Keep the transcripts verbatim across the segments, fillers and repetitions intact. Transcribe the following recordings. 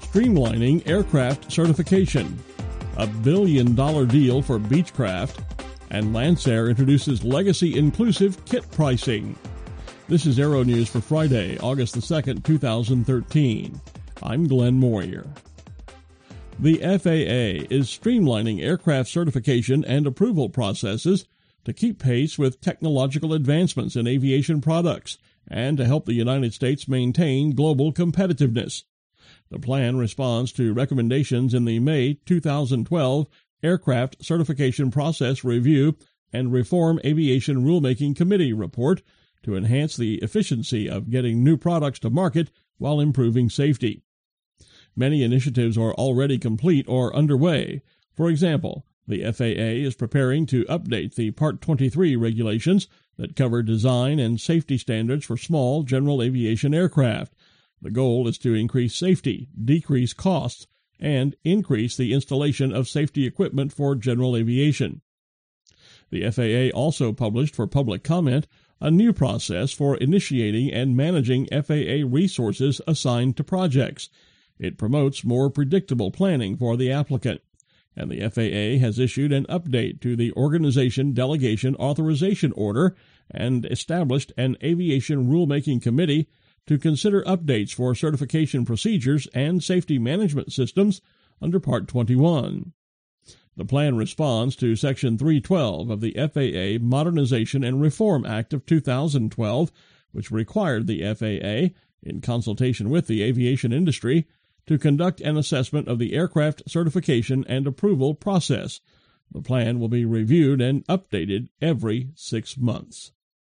streamlining aircraft certification, a billion-dollar deal for Beechcraft, and Lancair introduces legacy-inclusive kit pricing. This is Aero News for Friday, August the second, two thousand thirteen. I'm Glenn Moyer. The F A A is streamlining aircraft certification and approval processes to keep pace with technological advancements in aviation products and to help the United States maintain global competitiveness. The plan responds to recommendations in the May two thousand twelve Aircraft Certification Process Review and Reform Aviation Rulemaking Committee report to enhance the efficiency of getting new products to market while improving safety. Many initiatives are already complete or underway. For example, the F A A is preparing to update the Part twenty-three regulations that cover design and safety standards for small general aviation aircraft. The goal is to increase safety, decrease costs, and increase the installation of safety equipment for general aviation. The F A A also published for public comment a new process for initiating and managing F A A resources assigned to projects. It promotes more predictable planning for the applicant, and the F A A has issued an update to the Organization Delegation Authorization Order and established an Aviation Rulemaking Committee to consider updates for certification procedures and safety management systems under Part twenty-one. The plan responds to Section three twelve of the F A A Modernization and Reform Act of two thousand twelve, which required the F A A, in consultation with the aviation industry, to conduct an assessment of the aircraft certification and approval process. The plan will be reviewed and updated every six months.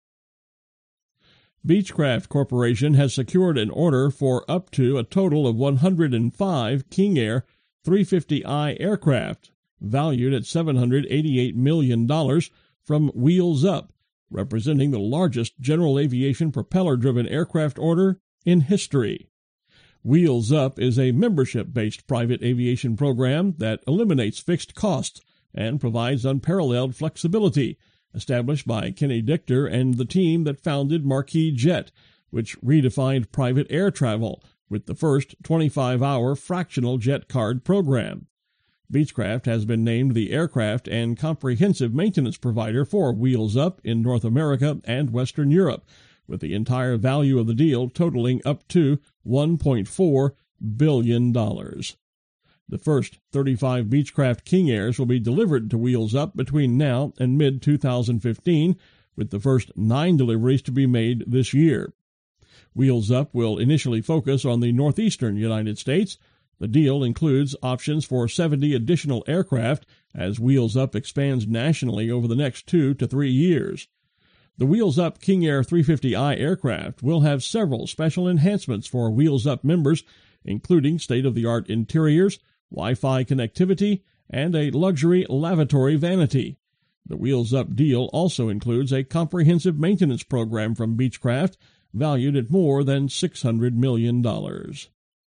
Beechcraft Corporation has secured an order for up to a total of one hundred five King Air three fifty i aircraft, valued at seven hundred eighty-eight million dollars, from Wheels Up, representing the largest general aviation propeller-driven aircraft order in history. Wheels Up is a membership-based private aviation program that eliminates fixed costs and provides unparalleled flexibility, established by Kenny Dichter and the team that founded Marquis Jet, which redefined private air travel with the first twenty-five hour fractional jet card program. Beechcraft has been named the aircraft and comprehensive maintenance provider for Wheels Up in North America and Western Europe, with the entire value of the deal totaling up to one point four billion dollars. The first thirty-five Beechcraft King Airs will be delivered to Wheels Up between now and mid twenty fifteen, with the first nine deliveries to be made this year. Wheels Up will initially focus on the northeastern United States. The deal includes options for seventy additional aircraft as Wheels Up expands nationally over the next two to three years. The Wheels Up King Air three fifty i aircraft will have several special enhancements for Wheels Up members, including state-of-the-art interiors, Wi-Fi connectivity, and a luxury lavatory vanity. The Wheels Up deal also includes a comprehensive maintenance program from Beechcraft, valued at more than six hundred million dollars.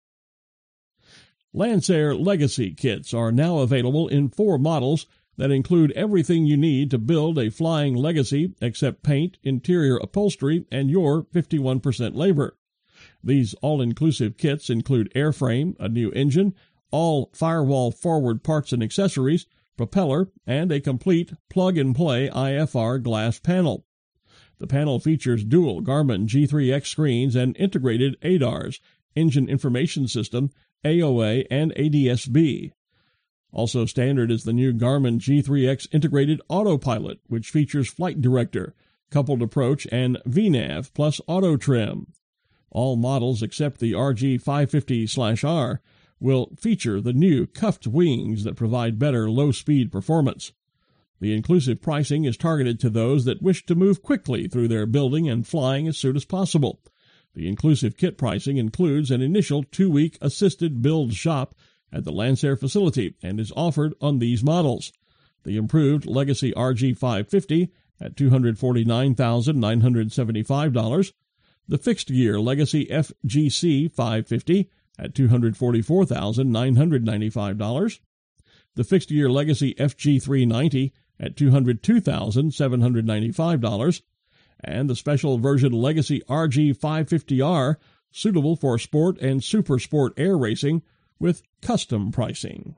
Lancair Legacy kits are now available in four models that include everything you need to build a flying Legacy except paint, interior upholstery, and your fifty-one percent labor. These all-inclusive kits include airframe, a new engine, all firewall forward parts and accessories, propeller, and a complete plug-and-play I F R glass panel. The panel features dual Garmin G three X screens and integrated A D A Rs, Engine Information System, A O A, and A D S B. Also standard is the new Garmin G three X Integrated Autopilot, which features Flight Director, Coupled Approach, and V NAV plus Auto Trim. All models except the R G five fifty R will feature the new cuffed wings that provide better low-speed performance. The inclusive pricing is targeted to those that wish to move quickly through their building and flying as soon as possible. The inclusive kit pricing includes an initial two-week assisted build shop at the Lancair facility and is offered on these models. The improved Legacy R G five fifty at two hundred forty-nine thousand nine hundred seventy-five dollars, the fixed-gear Legacy F G C five fifty at two hundred forty-four thousand nine hundred ninety-five dollars, the fixed-gear Legacy F G three ninety at two hundred two thousand seven hundred ninety-five dollars, and the special version Legacy R G five fifty R, suitable for sport and super sport air racing, with custom pricing.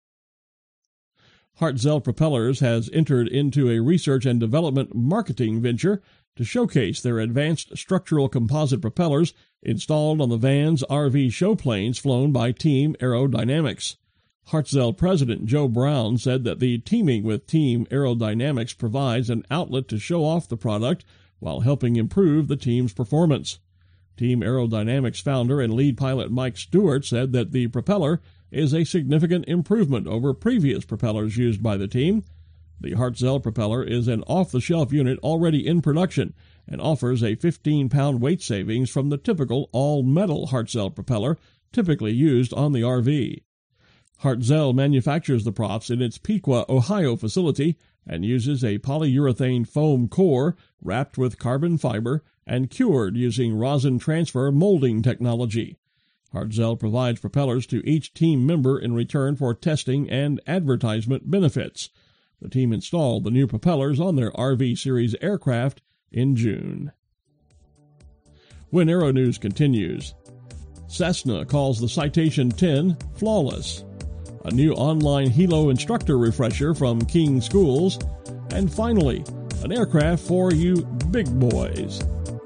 Hartzell Propellers has entered into a research and development marketing venture to showcase their advanced structural composite propellers installed on the Vans R V show planes flown by Team Aerodynamics. Hartzell President Joe Brown said that the teaming with Team Aerodynamics provides an outlet to show off the product while helping improve the team's performance. Team Aerodynamics founder and lead pilot Mike Stewart said that the propeller is a significant improvement over previous propellers used by the team. The Hartzell propeller is an off-the-shelf unit already in production and offers a fifteen pound weight savings from the typical all-metal Hartzell propeller typically used on the R V. Hartzell manufactures the props in its Piqua, Ohio facility and uses a polyurethane foam core wrapped with carbon fiber and cured using rosin transfer molding technology. Hartzell provides propellers to each team member in return for testing and advertisement benefits. The team installed the new propellers on their R V Series aircraft in June. When Aero News continues, Cessna calls the Citation ten flawless. A new online Hilo instructor refresher from King Schools. And finally, an aircraft for you big boys.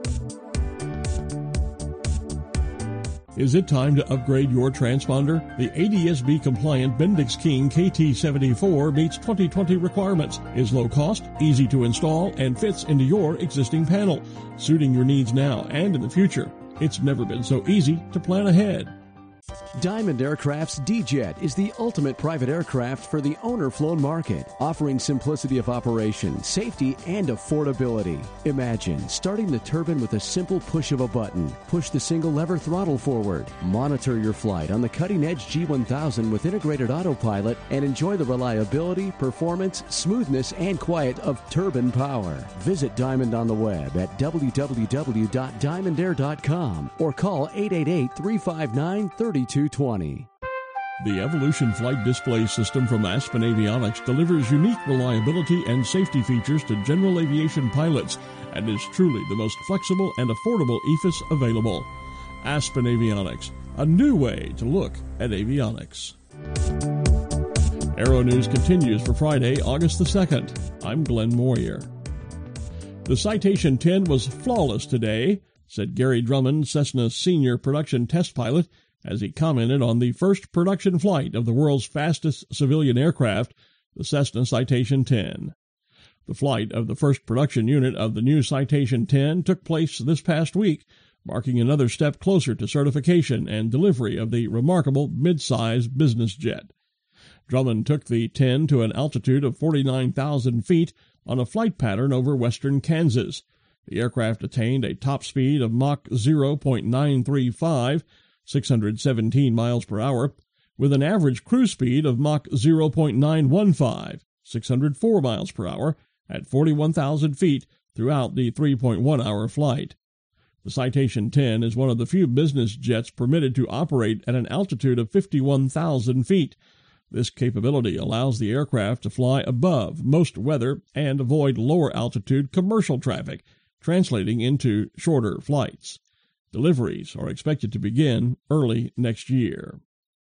Is it time to upgrade your transponder? The A D S B-compliant Bendix King K T seventy-four meets twenty twenty requirements, is low cost, easy to install, and fits into your existing panel, suiting your needs now and in the future. It's never been so easy to plan ahead. Diamond Aircraft's D-Jet is the ultimate private aircraft for the owner-flown market, offering simplicity of operation, safety, and affordability. Imagine starting the turbine with a simple push of a button. Push the single-lever throttle forward. Monitor your flight on the cutting-edge G one thousand with integrated autopilot and enjoy the reliability, performance, smoothness, and quiet of turbine power. Visit Diamond on the web at w w w dot diamond air dot com or call eight eight eight, three five nine, three two two zero. The Evolution Flight Display System from Aspen Avionics delivers unique reliability and safety features to general aviation pilots and is truly the most flexible and affordable E F I S available. Aspen Avionics, a new way to look at avionics. Aero News continues for Friday, August the second. I'm Glenn Moyer. The Citation ten was flawless today, said Gary Drummond, Cessna's senior production test pilot, as he commented on the first production flight of the world's fastest civilian aircraft, the Cessna Citation ten. The flight of the first production unit of the new Citation ten took place this past week, marking another step closer to certification and delivery of the remarkable mid-size business jet. Drummond took the ten to an altitude of forty-nine thousand feet on a flight pattern over western Kansas. The aircraft attained a top speed of Mach zero point nine three five, six hundred seventeen miles per hour, with an average cruise speed of Mach zero point nine one five, six hundred four miles per hour, at forty-one thousand feet throughout the three point one hour flight. The Citation ten is one of the few business jets permitted to operate at an altitude of fifty-one thousand feet. This capability allows the aircraft to fly above most weather and avoid lower altitude commercial traffic, translating into shorter flights. Deliveries are expected to begin early next year.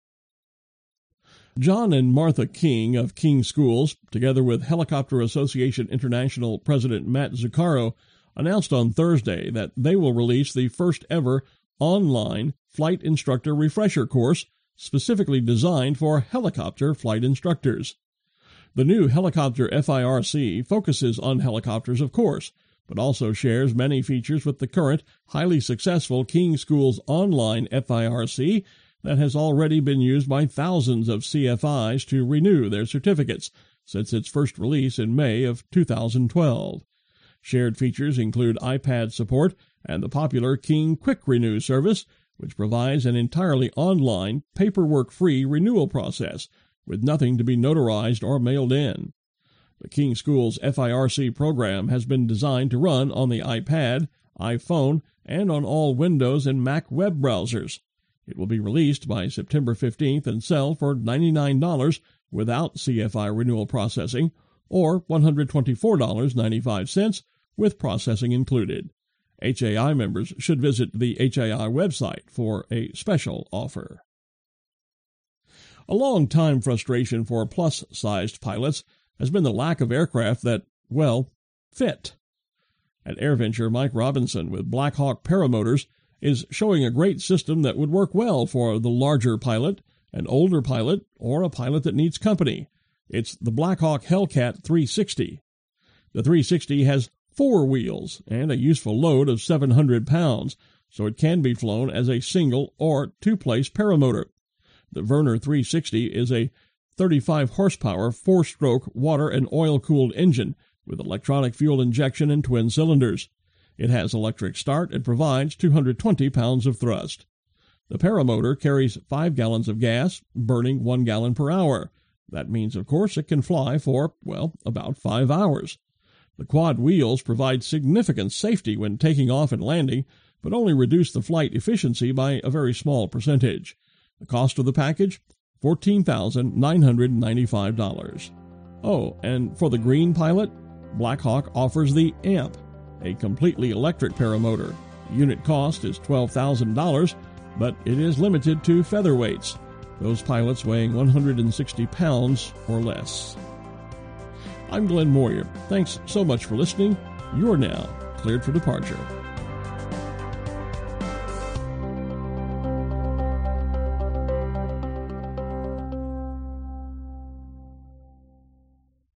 John and Martha King of King Schools, together with Helicopter Association International President Matt Zuccaro, announced on Thursday that they will release the first-ever online flight instructor refresher course specifically designed for helicopter flight instructors. The new Helicopter F I R C focuses on helicopters, of course, but also shares many features with the current, highly successful King Schools Online F I R C that has already been used by thousands of C F Is to renew their certificates since its first release in May of two thousand twelve. Shared features include iPad support and the popular King Quick Renew service, which provides an entirely online, paperwork-free renewal process with nothing to be notarized or mailed in. The King Schools F I R C program has been designed to run on the iPad, iPhone, and on all Windows and Mac web browsers. It will be released by September fifteenth and sell for ninety-nine dollars without C F I renewal processing, or one hundred twenty-four dollars and ninety-five cents with processing included. H A I members should visit the H A I website for a special offer. A long-time frustration for plus-sized pilots has been the lack of aircraft that, well, fit. At AirVenture, Mike Robinson with Black Hawk Paramotors is showing a great system that would work well for the larger pilot, an older pilot, or a pilot that needs company. It's the Black Hawk Hellcat three sixty. The three sixty has four wheels and a useful load of seven hundred pounds, so it can be flown as a single or two-place paramotor. The Verner three sixty is a thirty-five horsepower, four-stroke, water and oil-cooled engine with electronic fuel injection and twin cylinders. It has electric start and provides two hundred twenty pounds of thrust. The paramotor carries five gallons of gas, burning one gallon per hour. That means, of course, it can fly for, well, about five hours. The quad wheels provide significant safety when taking off and landing, but only reduce the flight efficiency by a very small percentage. The cost of the package, fourteen thousand nine hundred ninety-five dollars. Oh, and for the green pilot, Black Hawk offers the A M P, a completely electric paramotor. The unit cost is twelve thousand dollars, but it is limited to featherweights, those pilots weighing one hundred sixty pounds or less. I'm Glenn Moyer. Thanks so much for listening. You're now cleared for departure.